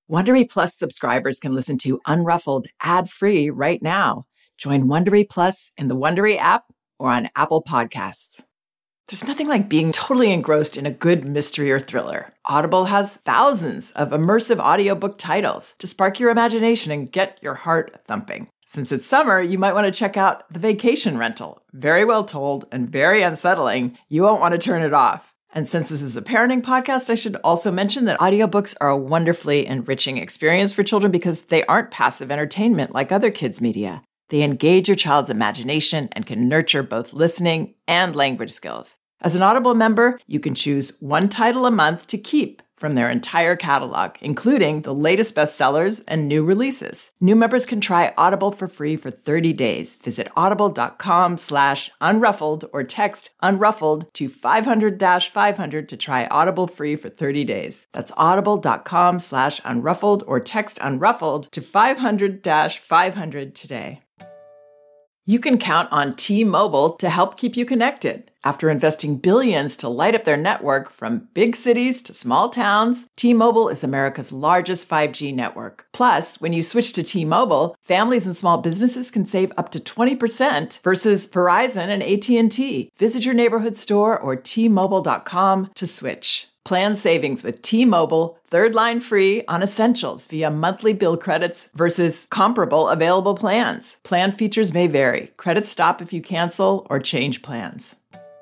Wondery Plus subscribers can listen to Unruffled ad-free right now. Join Wondery Plus in the Wondery app or on Apple Podcasts. There's nothing like being totally engrossed in a good mystery or thriller. Audible has thousands of immersive audiobook titles to spark your imagination and get your heart thumping. Since it's summer, you might want to check out The Vacation Rental. Very well told and very unsettling. You won't want to turn it off. And since this is a parenting podcast, I should also mention that audiobooks are a wonderfully enriching experience for children because they aren't passive entertainment like other kids' media. They engage your child's imagination and can nurture both listening and language skills. As an Audible member, you can choose one title a month to keep from their entire catalog, including the latest bestsellers and new releases. New members can try Audible for free for 30 days. Visit audible.com/unruffled or text unruffled to 500-500 to try Audible free for 30 days. That's audible.com/unruffled or text unruffled to 500-500 today. You can count on T-Mobile to help keep you connected. After investing billions to light up their network from big cities to small towns, T-Mobile is America's largest 5G network. Plus, when you switch to T-Mobile, families and small businesses can save up to 20% versus Verizon and AT&T. Visit your neighborhood store or T-Mobile.com to switch. Plan savings with T-Mobile, third line free on essentials via monthly bill credits versus comparable available plans. Plan features may vary. Credits stop if you cancel or change plans.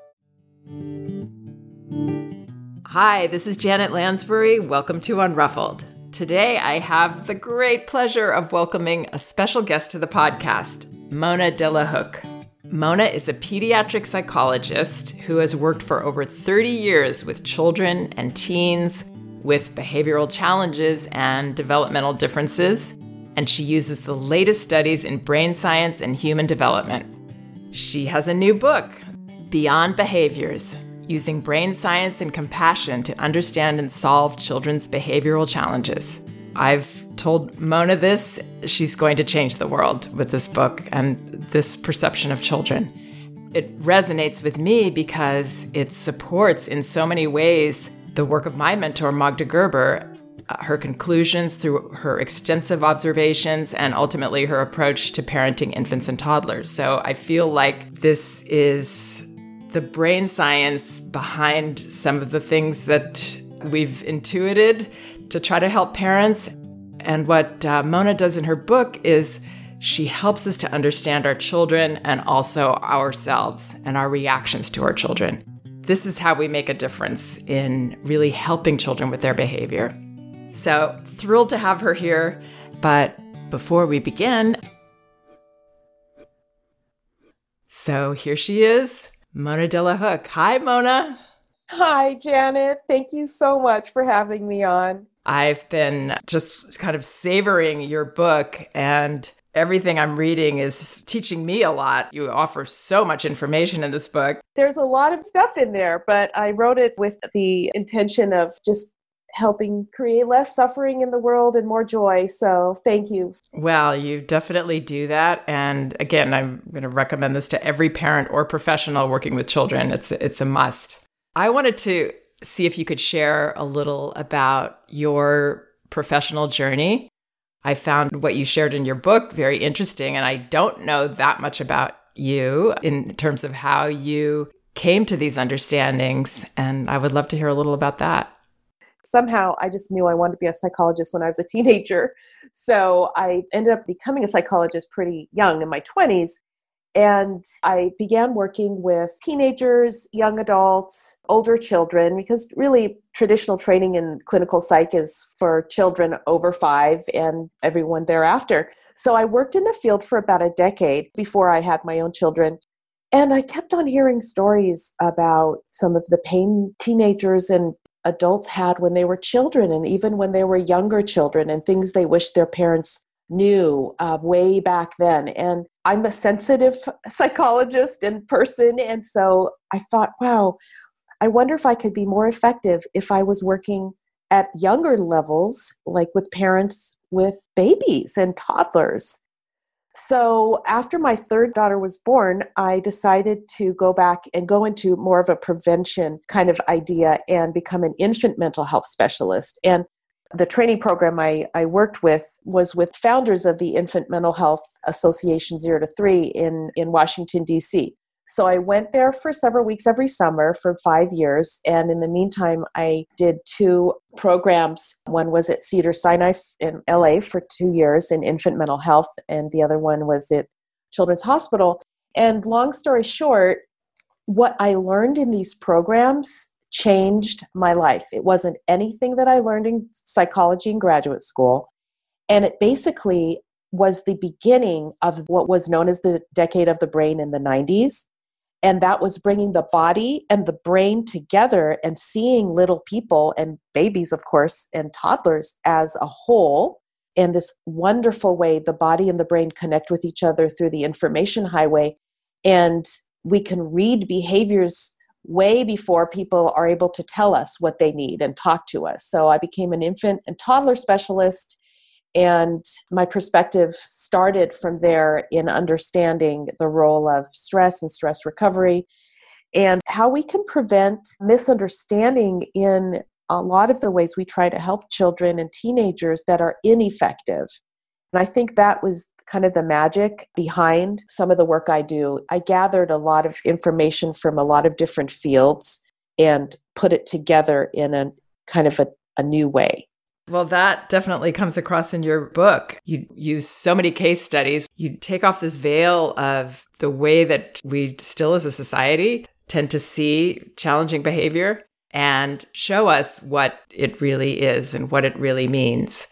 Hi, this is Janet Lansbury. Welcome to Unruffled. Today I have the great pleasure of welcoming a special guest to the podcast, Mona Delahooke. Mona is a pediatric psychologist who has worked for over 30 years with children and teens with behavioral challenges and developmental differences, and she uses the latest studies in brain science and human development. She has a new book, Beyond Behaviors, Using Brain Science and Compassion to Understand and Solve Children's Behavioral Challenges. I've told Mona this. She's going to change the world with this book and this perception of children. It resonates with me because it supports in so many ways the work of my mentor, Magda Gerber, her conclusions through her extensive observations, and ultimately her approach to parenting infants and toddlers. So I feel like this is the brain science behind some of the things that we've intuited to try to help parents. And what Mona does in her book is she helps us to understand our children and also ourselves and our reactions to our children. This is how we make a difference in really helping children with their behavior. So thrilled to have her here. But before we begin, so here she is, Mona Delahooke. Hi, Mona. Hi, Janet. Thank you so much for having me on. I've been just kind of savoring your book, and everything I'm reading is teaching me a lot. You offer so much information in this book. There's a lot of stuff in there, but I wrote it with the intention of just helping create less suffering in the world and more joy. So thank you. Well, you definitely do that. And again, I'm going to recommend this to every parent or professional working with children. It's a must. I wanted to see if you could share a little about your professional journey. I found what you shared in your book very interesting, and I don't know that much about you in terms of how you came to these understandings, and I would love to hear a little about that. Somehow I just knew I wanted to be a psychologist when I was a teenager. So I ended up becoming a psychologist pretty young in my 20s. And I began working with teenagers, young adults, older children, because really traditional training in clinical psych is for children over 5 and everyone thereafter. So I worked in the field for about a decade before I had my own children. And I kept on hearing stories about some of the pain teenagers and adults had when they were children, and even when they were younger children, and things they wished their parents knew way back then. And I'm a sensitive psychologist and person. And so I thought, wow, I wonder if I could be more effective if I was working at younger levels, like with parents with babies and toddlers. So after my third daughter was born, I decided to go back and go into more of a prevention kind of idea and become an infant mental health specialist. And The training program I worked with was with founders of the Infant Mental Health Association 0 to 3 in Washington, D.C. So I went there for several weeks every summer for 5 years. And in the meantime, I did 2 programs. One was at Cedars-Sinai in LA for 2 years in infant mental health, and the other one was at Children's Hospital. And long story short, what I learned in these programs changed my life. It wasn't anything that I learned in psychology in graduate school. And it basically was the beginning of what was known as the decade of the brain in the 90s. And that was bringing the body and the brain together and seeing little people and babies, of course, and toddlers as a whole. In this wonderful way, the body and the brain connect with each other through the information highway. And we can read behaviors way before people are able to tell us what they need and talk to us. So I became an infant and toddler specialist. And my perspective started from there in understanding the role of stress and stress recovery and how we can prevent misunderstanding in a lot of the ways we try to help children and teenagers that are ineffective. And I think that was kind of the magic behind some of the work I do. I gathered a lot of information from a lot of different fields and put it together in a kind of a new way. Well, that definitely comes across in your book. You use so many case studies. You take off this veil of the way that we still as a society tend to see challenging behavior and show us what it really is and what it really means.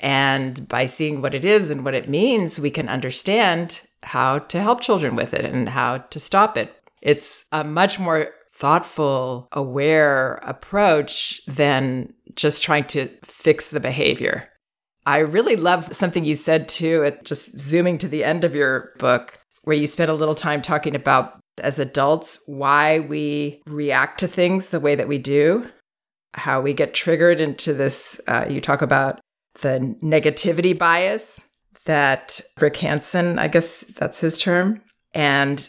And by seeing what it is and what it means, we can understand how to help children with it and how to stop it. It's a much more thoughtful, aware approach than just trying to fix the behavior. I really love something you said too, just zooming to the end of your book, where you spent a little time talking about, as adults, why we react to things the way that we do, how we get triggered into this. You talk about the negativity bias that Rick Hansen, I guess that's his term, and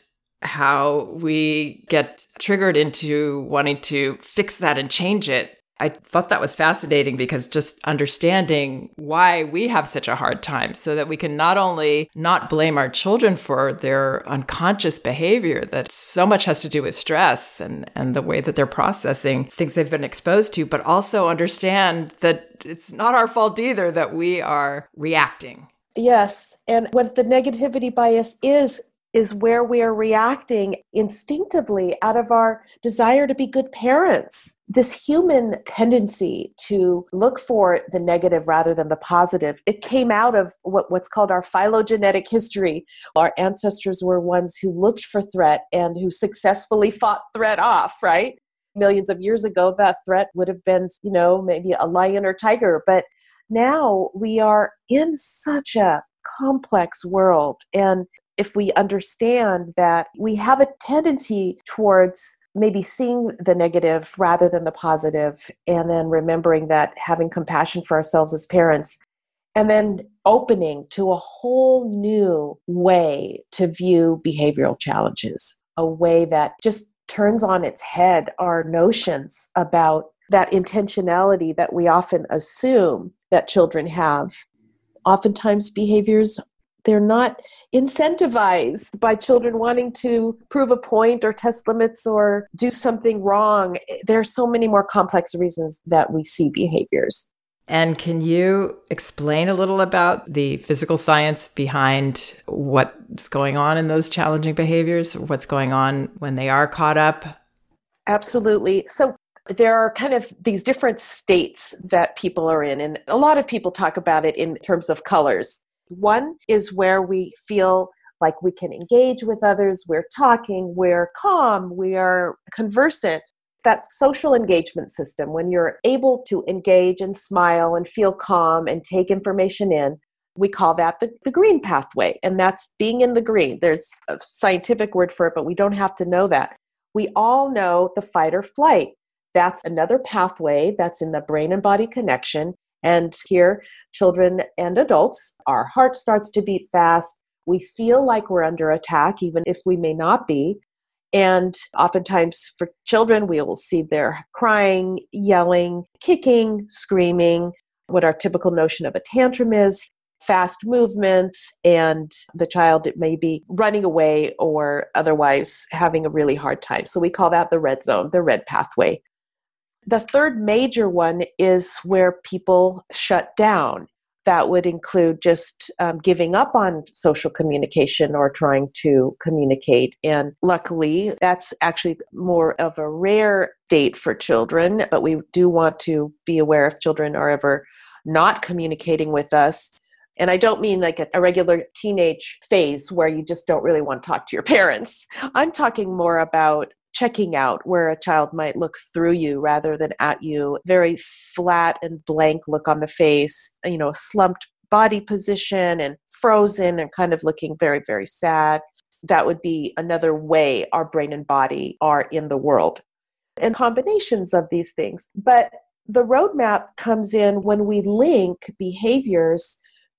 how we get triggered into wanting to fix that and change it. I thought that was fascinating because just understanding why we have such a hard time so that we can not only not blame our children for their unconscious behavior, that so much has to do with stress and the way that they're processing things they've been exposed to, but also understand that it's not our fault either that we are reacting. Yes. And what the negativity bias is where we are reacting instinctively out of our desire to be good parents. This human tendency to look for the negative rather than the positive, it came out of what's called our phylogenetic history. Our ancestors were ones who looked for threat and who successfully fought threat off, right? Millions of years ago, that threat would have been, maybe a lion or tiger. But now we are in such a complex world. And if we understand that we have a tendency towards maybe seeing the negative rather than the positive, and then remembering that, having compassion for ourselves as parents, and then opening to a whole new way to view behavioral challenges, a way that just turns on its head our notions about that intentionality that we often assume that children have. Oftentimes behaviors, they're not incentivized by children wanting to prove a point or test limits or do something wrong. There are so many more complex reasons that we see behaviors. And can you explain a little about the physical science behind what's going on in those challenging behaviors, or what's going on when they are caught up? Absolutely. So there are kind of these different states that people are in, and a lot of people talk about it in terms of colors. One is where we feel like we can engage with others, we're talking, we're calm, we are conversant. That social engagement system, when you're able to engage and smile and feel calm and take information in, we call that the green pathway. And that's being in the green. There's a scientific word for it, but we don't have to know that. We all know the fight or flight. That's another pathway that's in the brain and body connection. And here, children and adults, our heart starts to beat fast. We feel like we're under attack, even if we may not be. And oftentimes for children, we will see they're crying, yelling, kicking, screaming. what our typical notion of a tantrum is, fast movements, and the child may be running away or otherwise having a really hard time. So we call that the red zone, the red pathway. The third major one is where people shut down. That would include just giving up on social communication or trying to communicate. And luckily, that's actually more of a rare state for children, but we do want to be aware if children are ever not communicating with us. And I don't mean like a regular teenage phase where you just don't really want to talk to your parents. I'm talking more about checking out, where a child might look through you rather than at you, very flat and blank look on the face, slumped body position and frozen and kind of looking very, very sad. That would be another way our brain and body are in the world, and combinations of these things. But the roadmap comes in when we link behaviors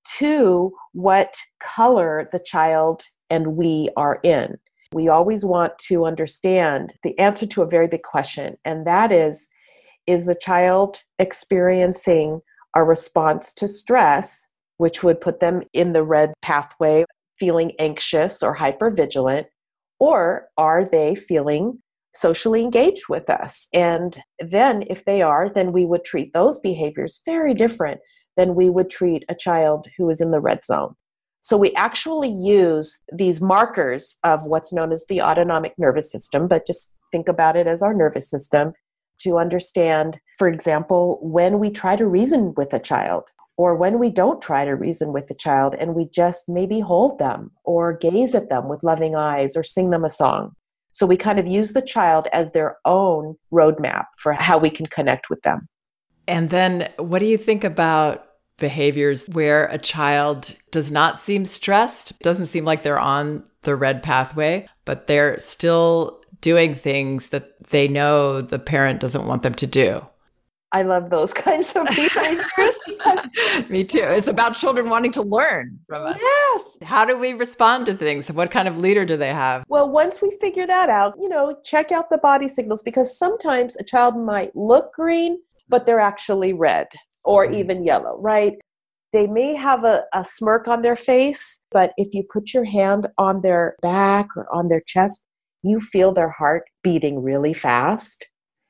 to what color the child and we are in. We always want to understand the answer to a very big question, and that is the child experiencing a response to stress, which would put them in the red pathway, feeling anxious or hypervigilant, or are they feeling socially engaged with us? And then if they are, then we would treat those behaviors very different than we would treat a child who is in the red zone. So we actually use these markers of what's known as the autonomic nervous system, but just think about it as our nervous system, to understand, for example, when we try to reason with a child or when we don't try to reason with the child and we just maybe hold them or gaze at them with loving eyes or sing them a song. So we kind of use the child as their own roadmap for how we can connect with them. And then what do you think about behaviors where a child does not seem stressed, doesn't seem like they're on the red pathway, but they're still doing things that they know the parent doesn't want them to do? I love those kinds of behaviors. Me too. It's about children wanting to learn from us. Yes. How do we respond to things? What kind of leader do they have? Well, once we figure that out, check out the body signals, because sometimes a child might look green, but they're actually red or even yellow, right? They may have a smirk on their face, but if you put your hand on their back or on their chest, you feel their heart beating really fast.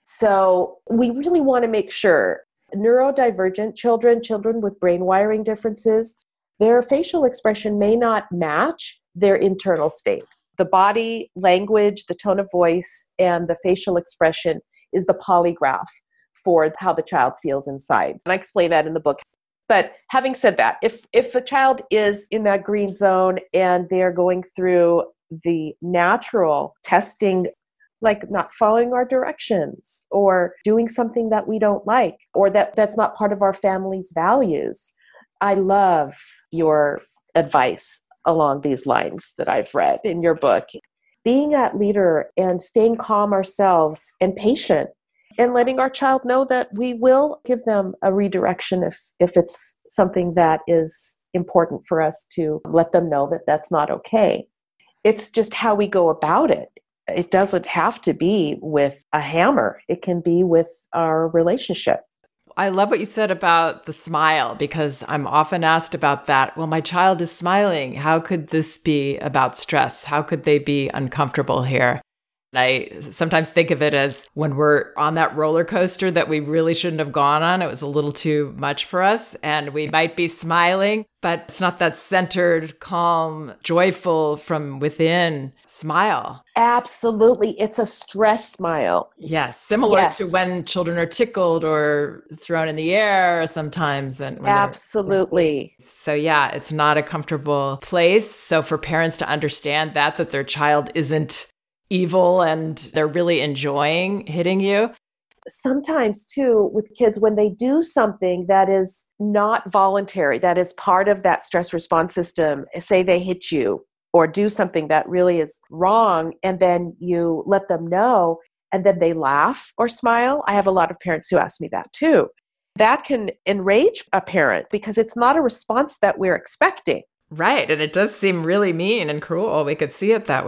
So we really want to make sure neurodivergent children with brain wiring differences, their facial expression may not match their internal state. The body language, the tone of voice, and the facial expression is the polygraph for how the child feels inside. And I explain that in the book. But having said that, if a child is in that green zone and they're going through the natural testing, like not following our directions or doing something that we don't like, or that's not part of our family's values, I love your advice along these lines that I've read in your book. Being that leader and staying calm ourselves and patient, and letting our child know that we will give them a redirection if it's something that is important for us to let them know that that's not okay. It's just how we go about it. It doesn't have to be with a hammer. It can be with our relationship. I love what you said about the smile, because I'm often asked about that. Well, my child is smiling. How could this be about stress? How could they be uncomfortable here? I sometimes think of it as when we're on that roller coaster that we really shouldn't have gone on. It was a little too much for us, and we might be smiling, but it's not that centered, calm, joyful from within smile. Absolutely. It's a stress smile. Yes. Similar to when children are tickled or thrown in the air sometimes. And absolutely. So yeah, it's not a comfortable place. So for parents to understand that their child isn't evil and they're really enjoying hitting you. Sometimes too, with kids, when they do something that is not voluntary, that is part of that stress response system, say they hit you or do something that really is wrong, and then you let them know, and then they laugh or smile. I have a lot of parents who ask me that too. That can enrage a parent because it's not a response that we're expecting. Right. And it does seem really mean and cruel. We could see it that way.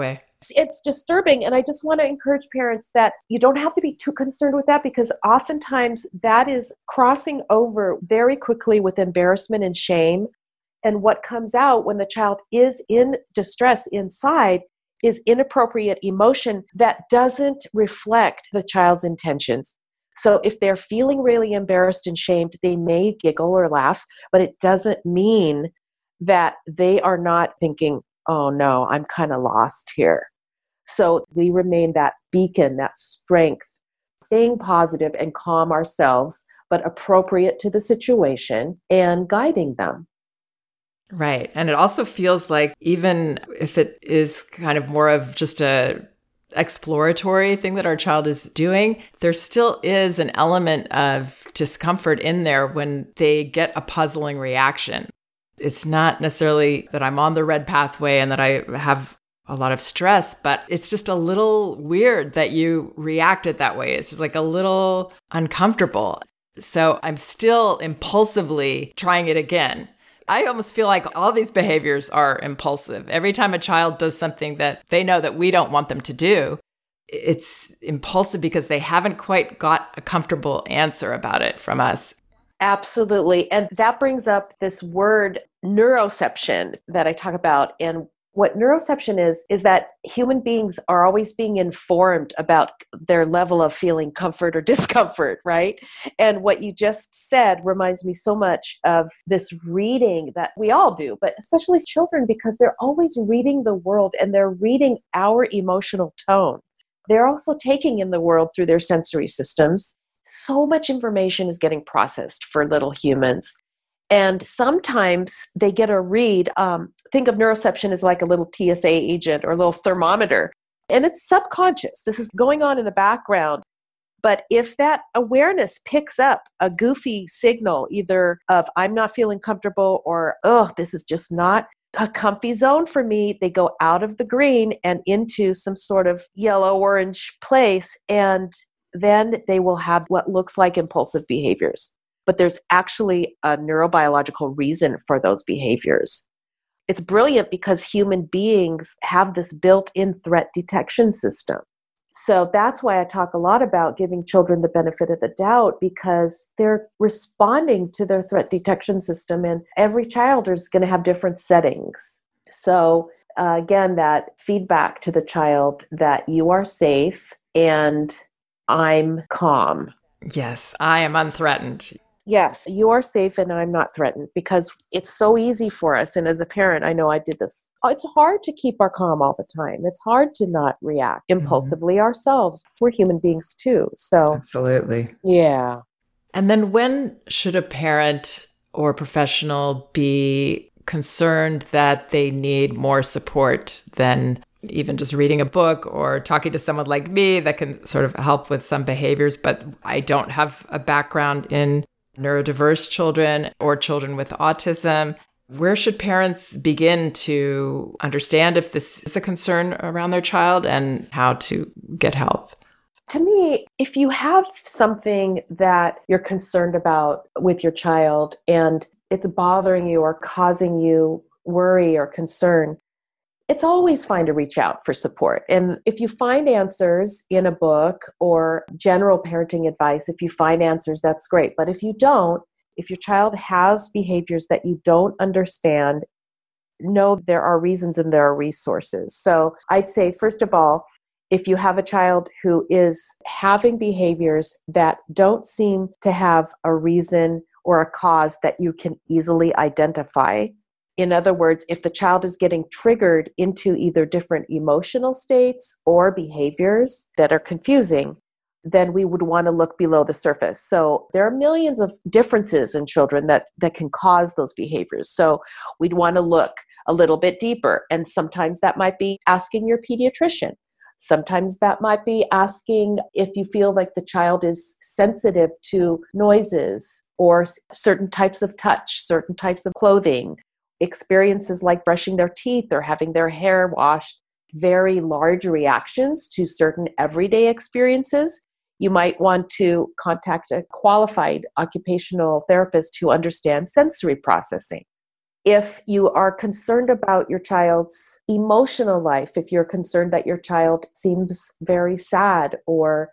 It's disturbing. And I just want to encourage parents that you don't have to be too concerned with that, because oftentimes that is crossing over very quickly with embarrassment and shame. And what comes out when the child is in distress inside is inappropriate emotion that doesn't reflect the child's intentions. So if they're feeling really embarrassed and shamed, they may giggle or laugh, but it doesn't mean that they are not thinking, oh no, I'm kind of lost here. So we remain that beacon, that strength, staying positive and calm ourselves, but appropriate to the situation and guiding them. Right. And it also feels like even if it is kind of more of just a exploratory thing that our child is doing, there still is an element of discomfort in there when they get a puzzling reaction. It's not necessarily that I'm on the red pathway and that I have a lot of stress, but it's just a little weird that you reacted that way. It's just like a little uncomfortable. So I'm still impulsively trying it again. I almost feel like all these behaviors are impulsive. Every time a child does something that they know that we don't want them to do, it's impulsive because they haven't quite got a comfortable answer about it from us. Absolutely. And that brings up this word neuroception that I talk about. And what neuroception is that human beings are always being informed about their level of feeling comfort or discomfort, right? And what you just said reminds me so much of this reading that we all do, but especially children, because they're always reading the world and they're reading our emotional tone. They're also taking in the world through their sensory systems. So much information is getting processed for little humans. And sometimes they get a read. Think of neuroception as like a little TSA agent or a little thermometer. And it's subconscious. This is going on in the background. But if that awareness picks up a goofy signal, either of I'm not feeling comfortable or, oh, this is just not a comfy zone for me, they go out of the green and into some sort of yellow-orange place. And then they will have what looks like impulsive behaviors. But there's actually a neurobiological reason for those behaviors. It's brilliant because human beings have this built-in threat detection system. So that's why I talk a lot about giving children the benefit of the doubt, because they're responding to their threat detection system, and every child is going to have different settings. So again, that feedback to the child that you are safe and I'm calm. Yes, I am unthreatened. Yes, you are safe and I'm not threatened, because it's so easy for us. And as a parent, I know I did this. It's hard to keep our calm all the time. It's hard to not react impulsively ourselves. We're human beings too. So absolutely. Yeah. And then when should a parent or professional be concerned that they need more support than even just reading a book or talking to someone like me that can sort of help with some behaviors, but I don't have a background in neurodiverse children or children with autism? Where should parents begin to understand if this is a concern around their child and how to get help? To me, if you have something that you're concerned about with your child and it's bothering you or causing you worry or concern, it's always fine to reach out for support. And if you find answers in a book or general parenting advice, if you find answers, that's great. But if you don't, if your child has behaviors that you don't understand, know there are reasons and there are resources. So I'd say, first of all, if you have a child who is having behaviors that don't seem to have a reason or a cause that you can easily identify, in other words, if the child is getting triggered into either different emotional states or behaviors that are confusing, then we would want to look below the surface. So there are millions of differences in children that can cause those behaviors. So we'd want to look a little bit deeper. And sometimes that might be asking your pediatrician. Sometimes that might be asking if you feel like the child is sensitive to noises or certain types of touch, certain types of clothing. Experiences like brushing their teeth or having their hair washed, very large reactions to certain everyday experiences. You might want to contact a qualified occupational therapist who understands sensory processing. If you are concerned about your child's emotional life, if you're concerned that your child seems very sad or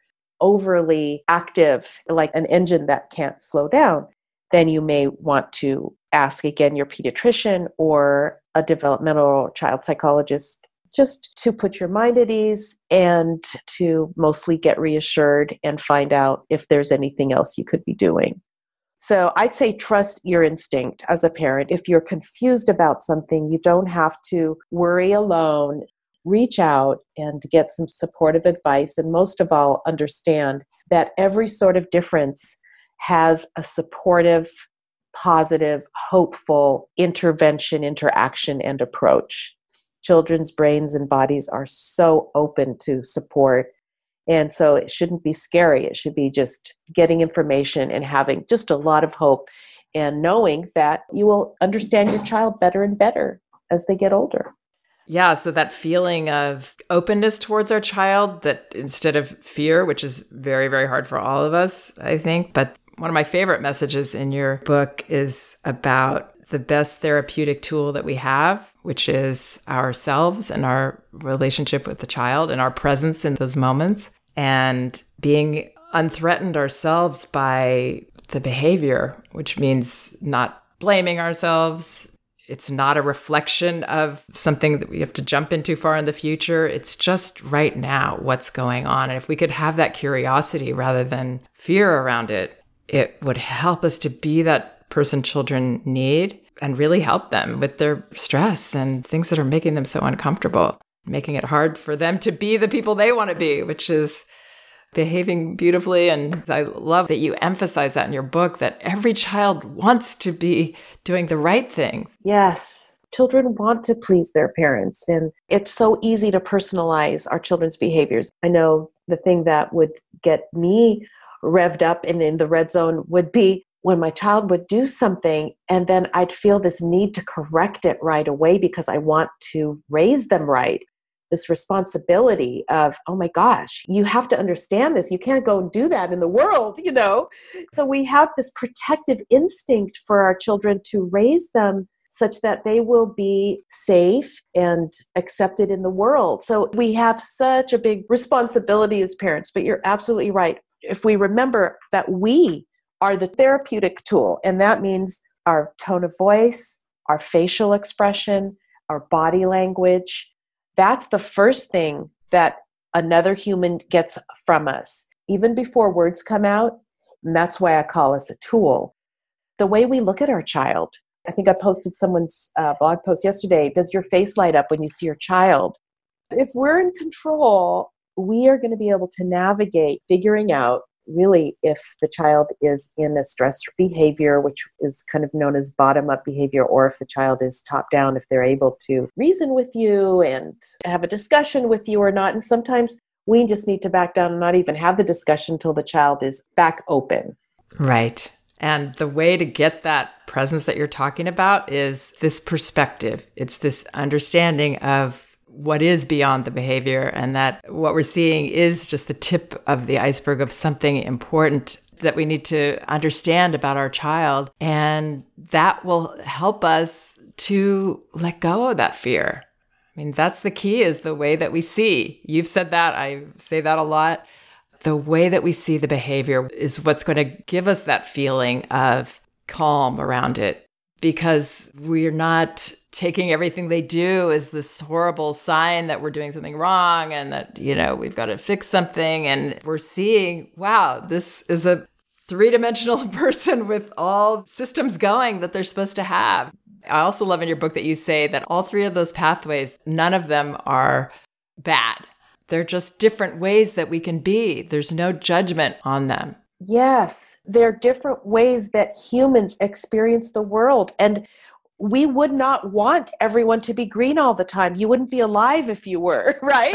overly active, like an engine that can't slow down, then you may want to ask again your pediatrician or a developmental child psychologist just to put your mind at ease and to mostly get reassured and find out if there's anything else you could be doing. So I'd say trust your instinct as a parent. If you're confused about something, you don't have to worry alone. Reach out and get some supportive advice. And most of all, understand that every sort of difference has a supportive, positive, hopeful intervention, interaction, and approach. Children's brains and bodies are so open to support. And so it shouldn't be scary. It should be just getting information and having just a lot of hope and knowing that you will understand your child better and better as they get older. Yeah, so that feeling of openness towards our child, that instead of fear, which is very, very hard for all of us, I think. But one of my favorite messages in your book is about the best therapeutic tool that we have, which is ourselves and our relationship with the child and our presence in those moments, and being unthreatened ourselves by the behavior, which means not blaming ourselves. It's not a reflection of something that we have to jump into far in the future. It's just right now what's going on. And if we could have that curiosity rather than fear around it, it would help us to be that person children need and really help them with their stress and things that are making them so uncomfortable, making it hard for them to be the people they want to be, which is behaving beautifully. And I love that you emphasize that in your book, that every child wants to be doing the right thing. Yes. Children want to please their parents, and it's so easy to personalize our children's behaviors. I know the thing that would get me revved up and in the red zone would be when my child would do something and then I'd feel this need to correct it right away because I want to raise them right. This responsibility of, oh my gosh, you have to understand this. You can't go and do that in the world, you know? So we have this protective instinct for our children to raise them such that they will be safe and accepted in the world. So we have such a big responsibility as parents, but you're absolutely right. If we remember that we are the therapeutic tool, and that means our tone of voice, our facial expression, our body language, that's the first thing that another human gets from us, even before words come out. And that's why I call us a tool. The way we look at our child, I think I posted someone's blog post yesterday, does your face light up when you see your child? If we're in control, we are going to be able to navigate figuring out really if the child is in a stressed behavior, which is kind of known as bottom-up behavior, or if the child is top-down, if they're able to reason with you and have a discussion with you or not. And sometimes we just need to back down and not even have the discussion until the child is back open. Right. And the way to get that presence that you're talking about is this perspective. It's this understanding of what is beyond the behavior, and that what we're seeing is just the tip of the iceberg of something important that we need to understand about our child. And that will help us to let go of that fear. I mean, that's the key, is the way that we see. You've said that. I say that a lot. The way that we see the behavior is what's going to give us that feeling of calm around it, because we're not taking everything they do as this horrible sign that we're doing something wrong and that, you know, we've got to fix something. And we're seeing, wow, this is a three-dimensional person with all systems going that they're supposed to have. I also love in your book that you say that all three of those pathways, none of them are bad. They're just different ways that we can be. There's no judgment on them. Yes, they're different ways that humans experience the world. And we would not want everyone to be green all the time. You wouldn't be alive if you were, right?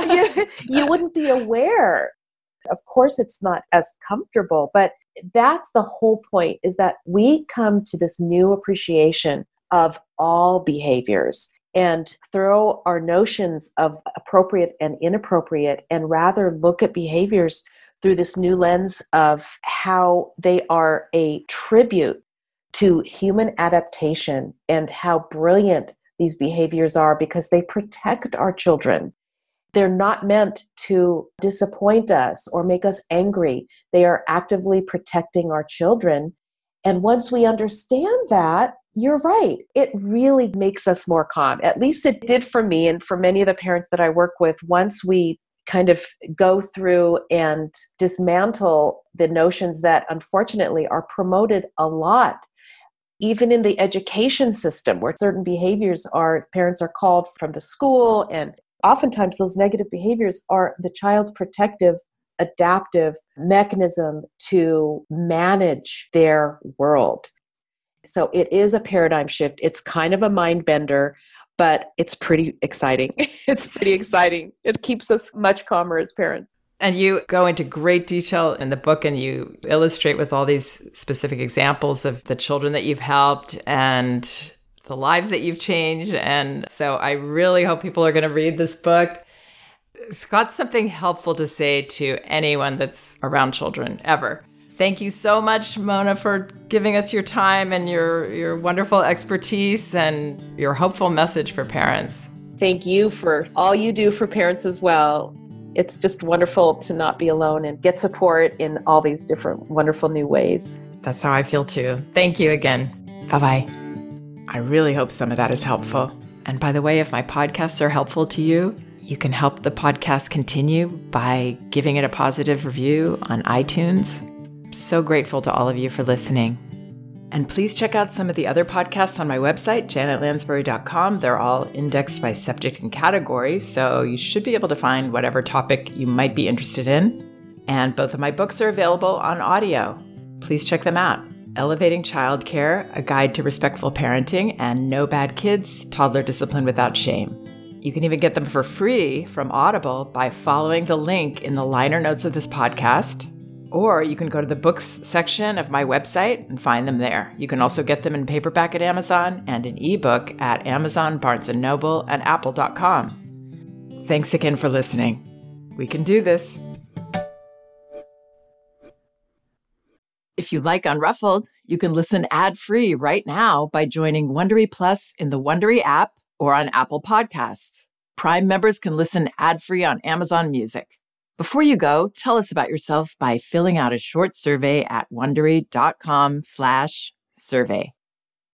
you wouldn't be aware. Of course, it's not as comfortable, but that's the whole point, is that we come to this new appreciation of all behaviors and throw our notions of appropriate and inappropriate and rather look at behaviors through this new lens of how they are a tribute to human adaptation and how brilliant these behaviors are because they protect our children. They're not meant to disappoint us or make us angry. They are actively protecting our children. And once we understand that, you're right. It really makes us more calm. At least it did for me and for many of the parents that I work with. Once we kind of go through and dismantle the notions that unfortunately are promoted a lot, even in the education system where certain behaviors parents are called from the school, and oftentimes those negative behaviors are the child's protective, adaptive mechanism to manage their world. So it is a paradigm shift. It's kind of a mind bender, but it's pretty exciting. It's pretty exciting. It keeps us much calmer as parents. And you go into great detail in the book and you illustrate with all these specific examples of the children that you've helped and the lives that you've changed. And so I really hope people are going to read this book. It's got something helpful to say to anyone that's around children ever. Thank you so much, Mona, for giving us your time and your wonderful expertise and your hopeful message for parents. Thank you for all you do for parents as well. It's just wonderful to not be alone and get support in all these different wonderful new ways. That's how I feel too. Thank you again. Bye-bye. I really hope some of that is helpful. And by the way, if my podcasts are helpful to you, you can help the podcast continue by giving it a positive review on iTunes. I'm so grateful to all of you for listening. And please check out some of the other podcasts on my website, janetlansbury.com. They're all indexed by subject and category, so you should be able to find whatever topic you might be interested in. And both of my books are available on audio. Please check them out. Elevating Childcare, A Guide to Respectful Parenting, and No Bad Kids, Toddler Discipline Without Shame. You can even get them for free from Audible by following the link in the liner notes of this podcast. Or you can go to the books section of my website and find them there. You can also get them in paperback at Amazon and in ebook at Amazon, Barnes & Noble, and Apple.com. Thanks again for listening. We can do this. If you like Unruffled, you can listen ad-free right now by joining Wondery Plus in the Wondery app or on Apple Podcasts. Prime members can listen ad-free on Amazon Music. Before you go, tell us about yourself by filling out a short survey at Wondery.com/survey.